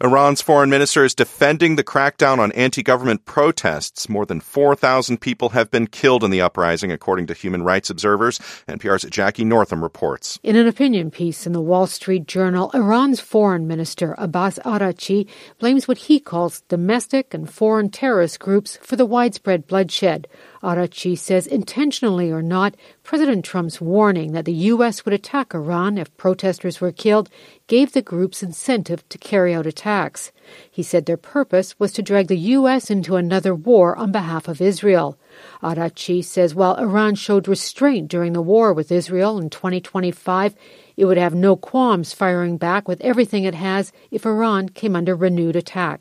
Iran's foreign minister is defending the crackdown on anti-government protests. More than 4,000 people have been killed in the uprising, according to human rights observers. NPR's Jackie Northam reports. In an opinion piece in the Wall Street Journal, Iran's foreign minister, Abbas Araghchi, blames what he calls domestic and foreign terrorist groups for the widespread bloodshed. Araghchi says, intentionally or not, President Trump's warning that the U.S. would attack Iran if protesters were killed gave the groups incentive to carry out attacks. He said their purpose was to drag the U.S. into another war on behalf of Israel. Araghchi says while Iran showed restraint during the war with Israel in 2025, it would have no qualms firing back with everything it has if Iran came under renewed attack.